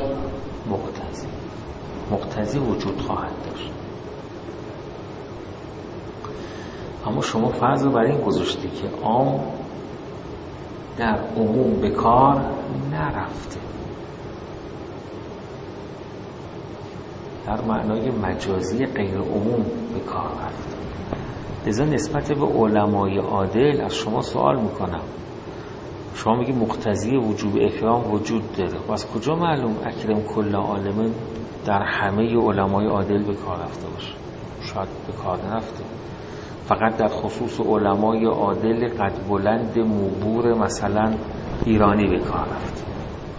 Speaker 1: مقتضی وجود خواهد داشت. اما شما فرض رو برای این گذاشتی که عام در عموم به کار نرفته، در معنای مجازی غیر عموم به کار رفته. لذا نسبت به علمای عادل از شما سوال میکنم، شما میگی مقتضی وجوب اکرام وجود داره، و از کجا معلوم اکرم کل عالم در همه علمای عادل به کار رفته باشه؟ شاید به کار نرفته، فقط در خصوص علمای عادل قد بلند موبور مثلا ایرانی به کار رفته.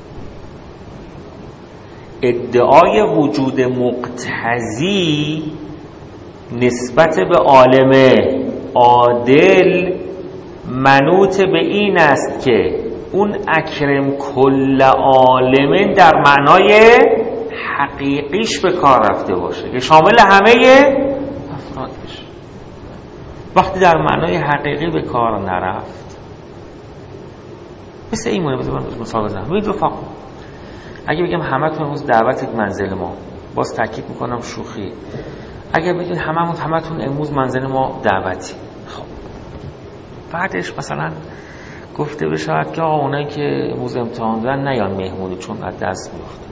Speaker 1: ادعای وجود مقتضی نسبت به عالم عادل منوط به این است که اون اکرم کل عالم در معنای حقیقیش به کار رفته باشه که شامل همه افراد بشه. وقتی در معنای حقیقی به کار نرفت، مثل این مونه. مثال بزنم، ببینید رفقا، اگه بگم همتون امروز دعوتت منزل ما، باز تاکید میکنم شوخی، اگه بگید همتون امروز منزل ما دعوتی، خب بعدش مثلا گفته بشود که آقا اونایی که امروز امتحان دارن نیان مهمونی چون از دست میفته.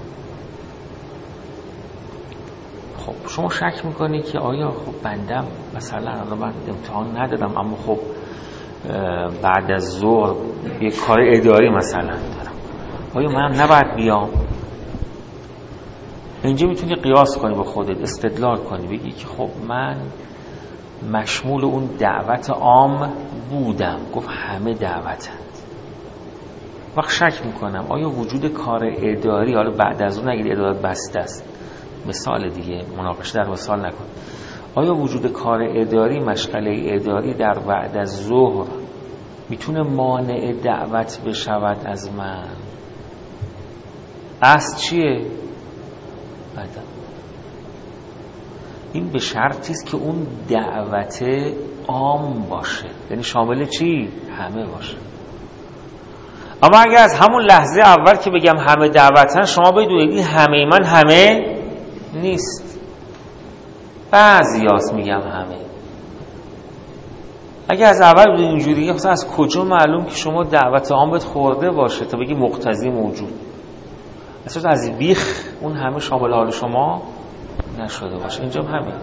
Speaker 1: خب شما شک میکنی که آیا خب بندم مثلا الان من امتحان ندادم اما خب بعد از ظهر یه کار اداری مثلا دارم، آیا من نباید بیام؟ اینجا میتونی قیاس کنی با خودت، استدلال کنی، بگی که خب من مشمول اون دعوت عام بودم، گفت همه دعوتند. وقت شک میکنم آیا وجود کار اداری، حالا بعد از اون نگید ادارات بسته است، مثال دیگه، مناقشه در مثال نکن، آیا وجود کار اداری، مشغله اداری در بعد از ظهر میتونه مانع دعوت بشود از من؟ اصل چیه؟ این به شرطی است که اون دعوت عام باشه، یعنی شامل چی؟ همه باشه. اما اگر از همون لحظه اول که بگم همه دعوتن، شما بدونید همه من همه نیست، بعضیاست میگم همه. اگر از اول بدونید اینجوریه، خب از کجا معلوم که شما دعوت عامت خورده باشه تا بگی مقتضی موجود؟ اصلا از بیخ اون همه شامل حال شما نشده باشه. اینجا هم همین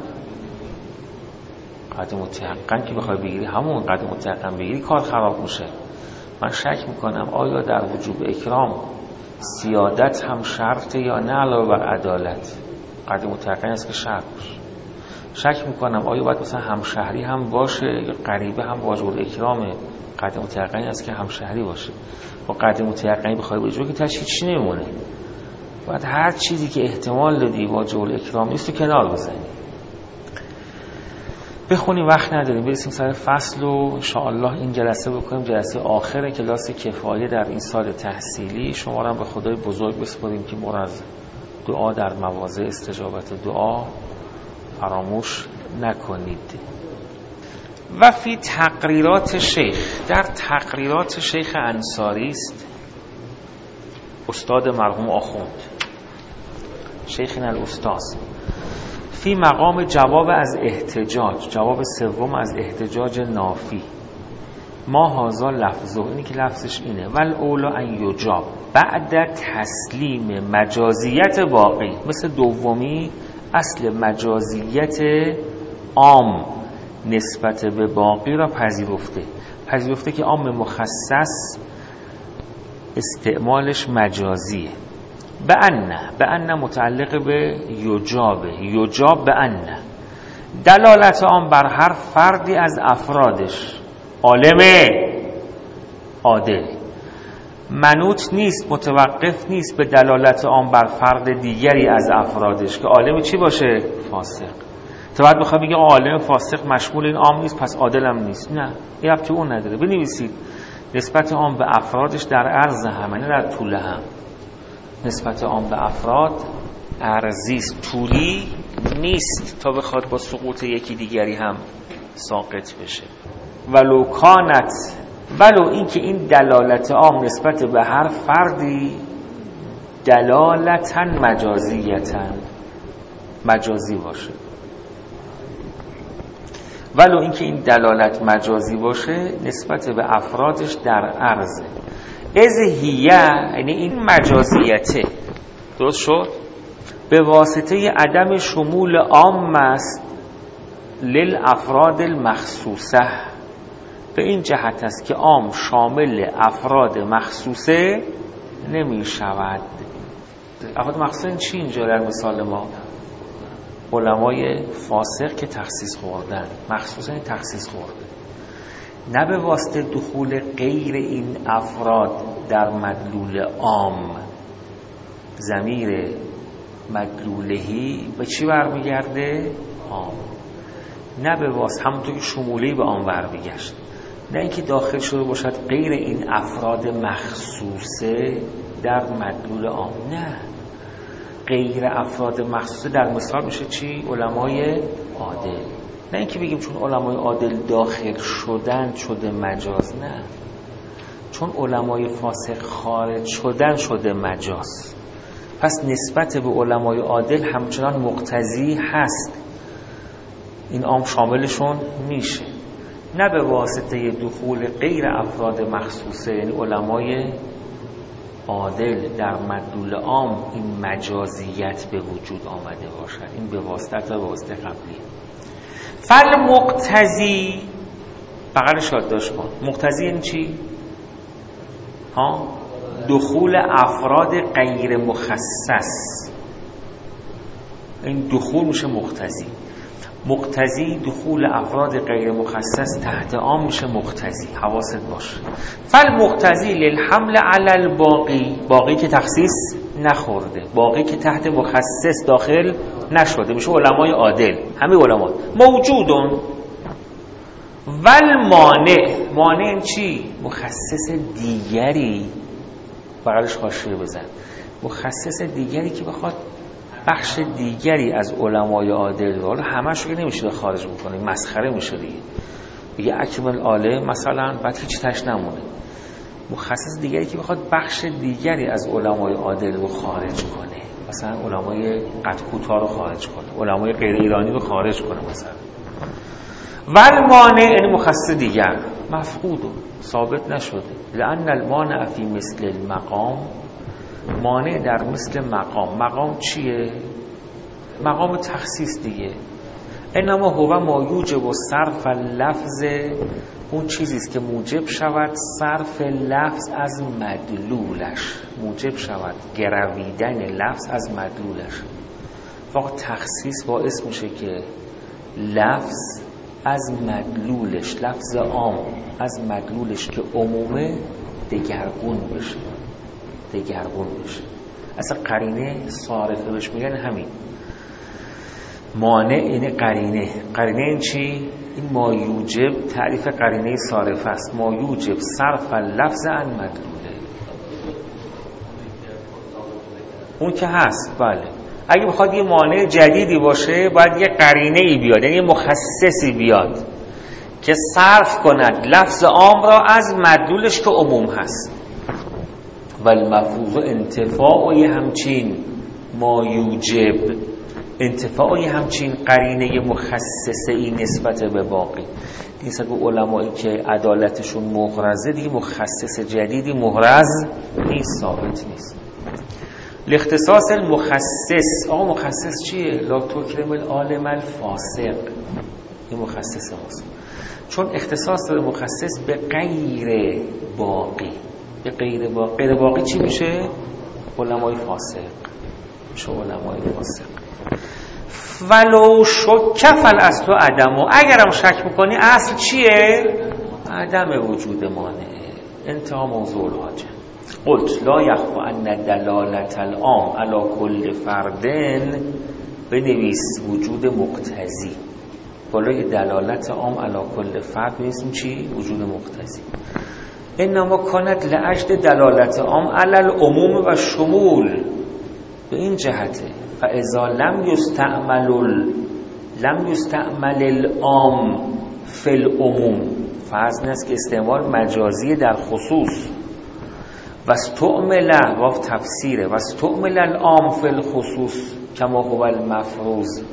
Speaker 1: قدر متحقن که بخوای بگیری، همون قدر متحقن بگیری کار خراب میشه. من شک میکنم آیا در وجوب اکرام سیادت هم شرطه یا نه علاوه بر عدالت؟ قدر متحقن است که شرط باشه. شک میکنم آیا باید مثلا همشهری هم باشه یا قریبه هم واجب الاکرامه؟ قدر متحقن است که همشهری باشه. با قدر متحقن بخوای بگیری که تاش هیچ نمیمونه، باید هر چیزی که احتمال دادی واجب الاکرام نیست رو کنار بزنی. بخونیم، وقت نداریم، برسیم سر فصل و انشاءالله این جلسه بکنیم جلسه آخر کلاس کفایه در این سال تحصیلی. شما را به خدای بزرگ بسپاریم که ما از دعا در مواضع استجابت دعا فراموش نکنید. و فی تقریرات شیخ، در تقریرات شیخ انصاری است، استاد مرحوم آخوند شیخنا الاستاذ، فی مقام جواب از احتجاج، جواب سوم از احتجاج نافی، ما هازا لفظه، اینی که لفظش اینه، ول اولا ان یجاب بعد تسلیم مجازیت باقی، مثل دومی اصل مجازیت عام نسبت به باقی را پذیرفته که عام مخصص استعمالش مجازیه. به ان متعلق به یجاب به ان، دلالت عام بر هر فردی از افرادش، عالم عادل، منوط نیست، متوقف نیست به دلالت عام بر فرد دیگری از افرادش که عالم چی باشه؟ فاسق. تو بعد بخواه بگه عالم فاسق مشمول این عام نیست پس عادل هم نیست، نه، این ربطی اون نداره. بنویسید نسبت عام به افرادش در عرض هم، نه در طول هم. نسبت عام به افراد عرضیست، طولی نیست تا بخواد با سقوط یکی دیگری هم ساقط بشه. ولو کانت، ولو این که این دلالت عام نسبت به هر فردی دلالتاً مجازی باشه، ولو این که این دلالت مجازی باشه نسبت به افرادش در عرضه، ازهیه، یعنی این مجازیته، درست شد، به واسطه عدم شمول عام است للافراد المخصوصه، به این جهت است که عام شامل افراد مخصوصه نمی شود. افراد مخصوصه این چی اینجا در مثال ما؟ علمای فاسق که تخصیص خوردن، مخصوصا این تخصیص خورده، نه به واسطه دخول غیر این افراد در مدلول عام. ضمیر مدلولهی به چی برمیگرده؟ عام. نه به واسطه، همونطور که شمولهی به عام برمیگشت، نه اینکه داخل شده باشد غیر این افراد مخصوصه در مدلول عام، نه، غیر افراد مخصوصه در مثال میشه چی؟ علمای عادل. نه اینکه بگیم چون علمای عادل داخل شدن شده مجاز، نه، چون علمای فاسق خارج شدن شده مجاز. پس نسبت به علمای عادل همچنان مقتضی هست، این عام شاملشون میشه، نه به واسطه دخول غیر افراد مخصوصه، یعنی علمای عادل در مدلول عام این مجازیت به وجود آمده باشد. این به واسطه قبلی. فل مقتضی، بغلش یادداشت کن، مقتضی این چی؟ دخول افراد غیر مخصص، این دخول میشه مقتضی. مقتضی دخول افراد غیر مخصص تحت عام میشه مقتضی، حواست باشه. فل مقتضی للحمل علی الباقی، باقی که تخصیص نخورده، باقی که تحت مخصص داخل نشده، میشه علمای عادل، همه علما موجودون. ول مانع چی؟ مخصص دیگری، بغلش حاشیه بزن، مخصص دیگری که بخواد بخش دیگری از علمای عادل، حالا همه‌شو که نمیشه خارج بکنه، مسخره میشه دیگه اکمل عالم مثلا بعد هیچ تاش نمونه. مخصص دیگری که بخواد بخش دیگری از علمای عادل رو خارج کنه، مثلا علمای قد کوتاه رو خارج کنه، علمای غیر ایرانی رو خارج کنه مثلا. ول مانع یعنی مخصص دیگر مفقود ثابت نشده، لأن المانع فی مثل المقام، مانع در مثل مقام. مقام چیه؟ مقام تخصیص دیگه. انما هو ما یوجب و صرف لفظ، اون چیزیست که موجب شود صرف لفظ از مدلولش، موجب شود گرویدن لفظ از مدلولش. فقط تخصیص باعث میشه که لفظ از مدلولش، لفظ عام از مدلولش که عمومه دگرگون بشه. اصلا قرینه صارفه بهش میگن همین. مانع این قرینه این چی؟ این ما یوجب تعریف قرینه صارف است. ما یوجب صرف اللفظ عن مدلوله. اون که هست. بله اگه بخواد یه مانع جدیدی باشه باید یه قرینه ای بیاد، یعنی یه مخصصی بیاد که صرف کند لفظ عام را از مدلولش که عموم هست. و المفروض انتفاعی همچین ما یوجب، انتفاعی همچین قرینه مخصصه ای نسبت به باقی. نیست که علمایی که عدالتشون محرزه دیگه مخصص جدیدی محرز نیست، ثابت نیست. الاختصاص المخصص، آقا مخصص چیه؟ لا تکرم العالم الفاسق، این مخصص ماست. چون اختصاص داره مخصص به غیر باقی. به غیر باقی، غیر باقی چی میشه؟ علمای فاسق. چه علمای فاسق؟ ولو شک فالاصل عدم، اگرم شک میکنی اصل چیه؟ عدم وجود مانع. انتها موضوع الحاجه. قلت لا یخفی ان دلالت العام علی کل فردن، بنویس وجود مقتضی. بالای دلالت عام علی کل فرد بنویسیم چی؟ وجود مقتضی. انما کانت لاجل دلالت عام علی العموم و شمول، به این جهته فاذا لم یستعمل العام فی العموم، فرض است که استعمال مجازی در خصوص، و استعمل واو تفسیره، و استعمل العام فی الخصوص کما هو المفروض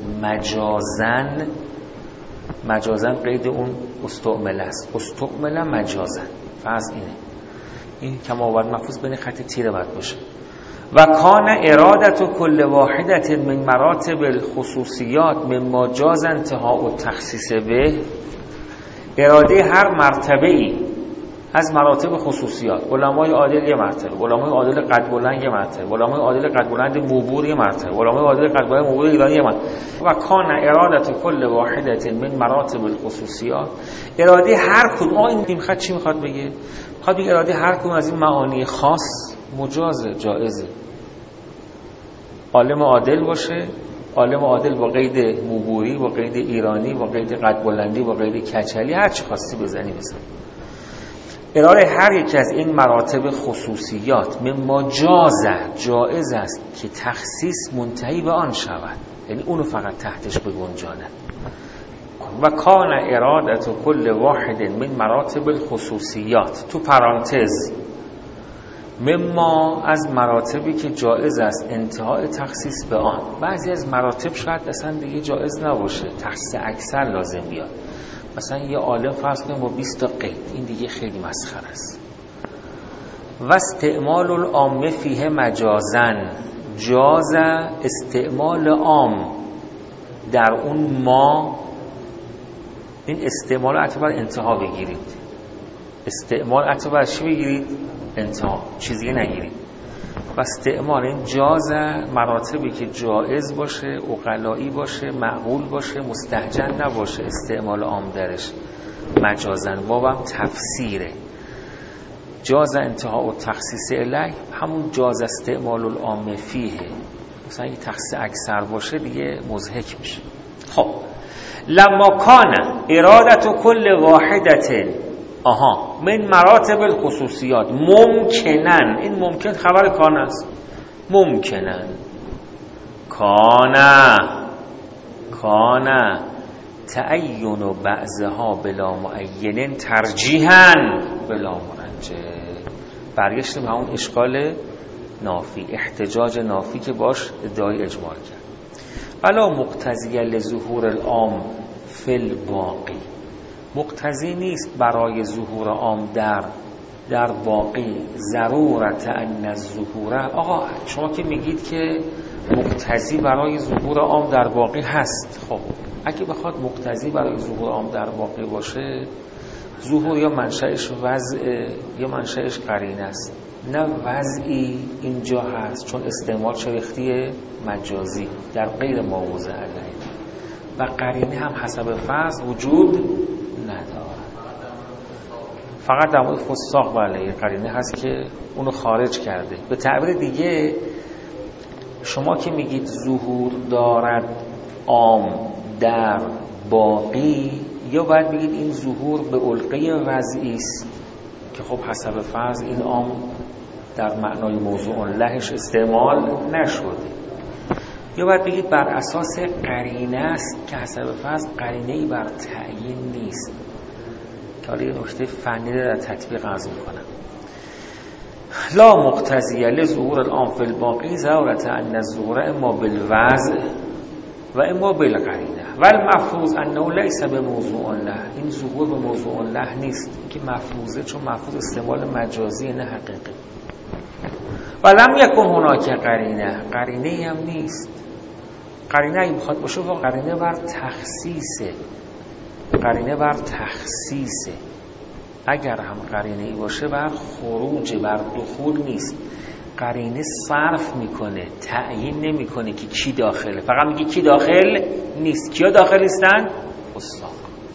Speaker 1: مجازن قید اون استعمل است، استعمل مجازن، فرض اینه، این کما هو المفروض بین خط تیره باید باشه. و کان ارادت کل واحدت من مراتب الخصوصیات مما جاز انتهاء و تخصیص به، اراده هر مرتبه ای از مراتب خصوصیات، علمای عادل یه مرتبه، علمای عادل قد بلند یه مرتبه، علمای عادل قد بلند موبور یه مرتبه، علمای عادل قد بلند موبور ایرانی یه مرتبه. و کان ارادت کل واحدت من مراتب الخصوصیات، اراده هر کدوم، این خط چی میخواد بگه؟ میخواد بگه اراده هر کدوم از این معانی خاص مجازه، جائزه. عالم عادل باشه، عالم عادل با قید موبوری، با قید ایرانی، با قید قد بلندی، با قید کچلی، هر چی خواستی بزنی بزن. اراده هر یک از این مراتب خصوصیات مما جائز است که تخصیص منتهی به آن شود، یعنی اونو فقط تحتش بگنجاند. و کان ارادت کل واحد من مراتب الخصوصیات، تو پرانتز، مما از مراتبی که جائز است انتهای تخصیص به آن. بعضی از مراتب شاید اصلا دیگه جائز نباشه، تخصیص اکثر لازم بیاد. مثلا یه عالم فرض کنیم با 20 تا قید، این دیگه خیلی مسخره است. و استعمال العام فیه مجازن، جاز استعمال عام در اون ما، این استعمال اعتبار انتها بگیرید، استعمال اعتبار چی بگیرید؟ انتها، چیزی نگیرید. و استعمال این جاز مراتبی که جائز باشه، عقلایی باشه، معقول باشه، مستهجن نباشه، استعمال عام درش مجازن. بابم تفسیره. جاز انتها و تخصیص الیه همون جاز استعمال العام فیه. مثلا این تخصیص اکثر باشه دیگه مضحک میشه. خب لما کان ارادت کل واحدت من مراتب الخصوصیات ممکنن، این ممکن خبر کان است، ممکنن کان تعین بعضها بلا معین ترجیحاً بلا مرجح. برگشتیم همون اشکال نافی، احتجاج نافی که باش ادعای اجمال کرد. بلا مقتضی لظهور العام فی الباقی، مقتضی نیست برای ظهور عام در باقی ضرورت ان الظهور. آقا شما که میگید که مقتضی برای ظهور عام در باقی هست، خب اگه بخواد مقتضی برای ظهور عام در باقی باشه، ظهور یا منشأش وضع یا منشأش قرینه است، نه وضعی اینجا هست، چون استعمال شریختی مجازی در غیر موضع علیه و قرینه هم حسب فرض وجود نداره. فقط در مورد فساق بله قرینه هست که اونو خارج کرده. به تعبیر دیگه شما که میگید ظهور دارد عام در باقی، یا باید بگید این ظهور به علقه وضعی است که خب حسب فرض این عام در معنای موضوع لهش استعمال نشده، یا باید بگید بر اساس قرینه است که حسب فرض قرینه‌ای بر تعیین نیست، که حالا یه نکته فنی در تطبیق عرض می‌کنم. لا مقتضیه لظهور العام فی الباقی ضرورت ان الظهور اما بالوضع و اما بالقرینه و المفروض انه لیس بموضوع له. این ظهور به موضوع له نیست که مفروضه، چون مفروض استعمال مجازی نه حقیقی. و لم یکن هناک قرینه، قرینه هم نیست. قرینه اگه بخواد باشه قرینه بر تخصیصه، قرینه بر تخصیصه. اگر هم قرینه ای باشه بر خروج، بر دخول نیست. قرینه صرف میکنه، تعیین نمیکنه که کی داخله، فقط میگه کی داخل نیست. کیا داخل نیستن؟ فساق.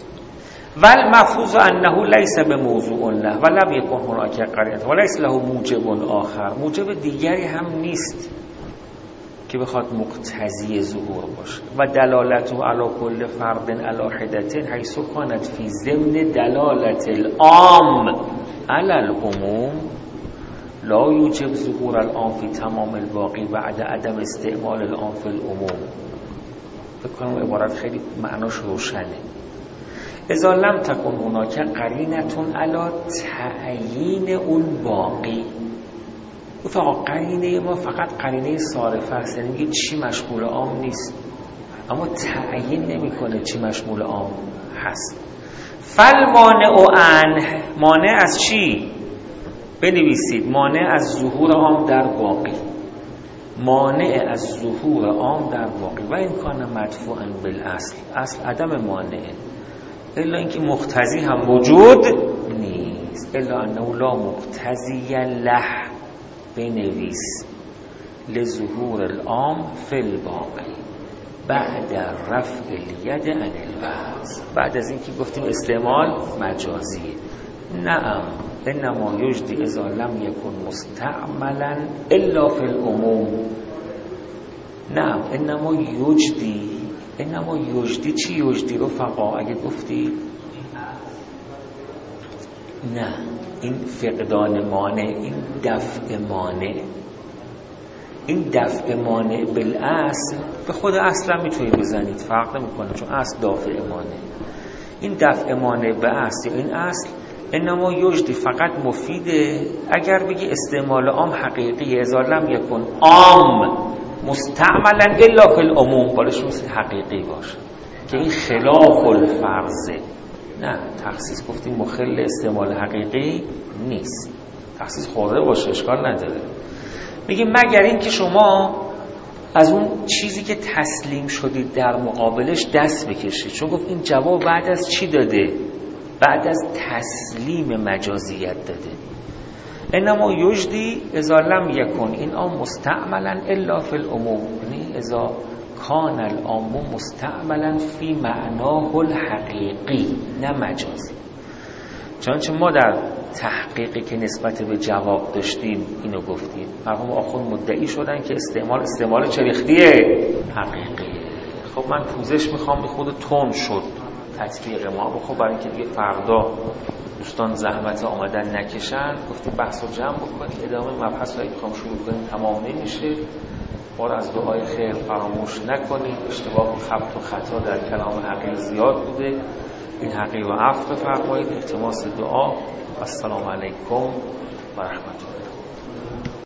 Speaker 1: والمفروض انه لیس بموضوع له و لم یکن هناک قرینه و لیس له موجب آخر. موجب دیگری هم نیست که بخواد مقتضی ظهور باشه. و دلالته علی کل فرد علی حدة حیث کانت فی ضمن دلالت العام علی العموم لا یوجب ظهور العام فی تمام الباقی بعد عدم استعمال العام فی العموم. فکر کنم عبارت خیلی معناش روشنه. اذا لم تکن هناک قرینتون علی تعیین اون باقی. فقط قرینه ما فقط قرینه صارفه است، یعنی میگه چی مشمول عام نیست، اما تعیین نمیکنه چی مشمول عام هست. فالمانع عنه، مانع از چی؟ بنویسید مانع از ظهور عام در باقی، مانع از ظهور عام در باقی و این کان مدفوعا بالاصل، اصل عدم مانعه، الا اینکه مقتضی هم وجود نیست. الا انه لا مقتضی له، بنویس لظهور العام فی الباقی بعد رفع الید عن الوضع. بعد از اینکه گفتیم استعمال مجازیه. نعم انما یجدی اذا لم یکن مستعملا الا فی العموم. نعم انما یجدی چی یجدی رفقا اگه گفتی؟ نه، این فقدان مانع، این دفع مانع، این دفع مانع بالاصل به خود اصل هم میتونید بزنید، فرق نمیکنه چون اصل دافع مانع. این دفع مانع به اصل، این اصل انما یجدی فقط مفیده اگر بگی استعمال عام حقیقی، اذا لم یکن عام مستعملا الا فی العموم، بالش مثل حقیقی باشه که این خلاف الفرضه. نه، تخصیص گفتیم مخل استعمال حقیقی نیست، تخصیص خورده باشه اشکال نداره. میگه مگر این که شما از اون چیزی که تسلیم شدید در مقابلش دست بکشید، چون گفت این جواب بعد از چی داده؟ بعد از تسلیم مجازیت داده. انما یجدی اذا لم یکن این عام مستعملا الا فی العموم، یعنی اذا کان العام مستعملا فی معناه الحقیقی نه مجازی. چنانچه ما در تحقیقی که نسبت به جواب داشتیم اینو گفتیم، مرحوم آخوند مدعی شدن که استعمال چریختیه حقیقیه. خب من پوزش میخوام، به خود تون شد تطبیق ما. خب برای اینکه دیگه فردا دوستان زحمت آمدن نکشن گفتیم بحث رو جمع بکنیم، ادامه مبحث رو اگه بخوام شروع کنیم تمام نمیشه. ما از دعای خیر فراموش نکنیم. اشتباه و خبط و خطا در کلام حقیقی زیاد بوده، این حقیقی رو عفو بفرمایید. التماس دعا. السلام علیکم و رحمت الله.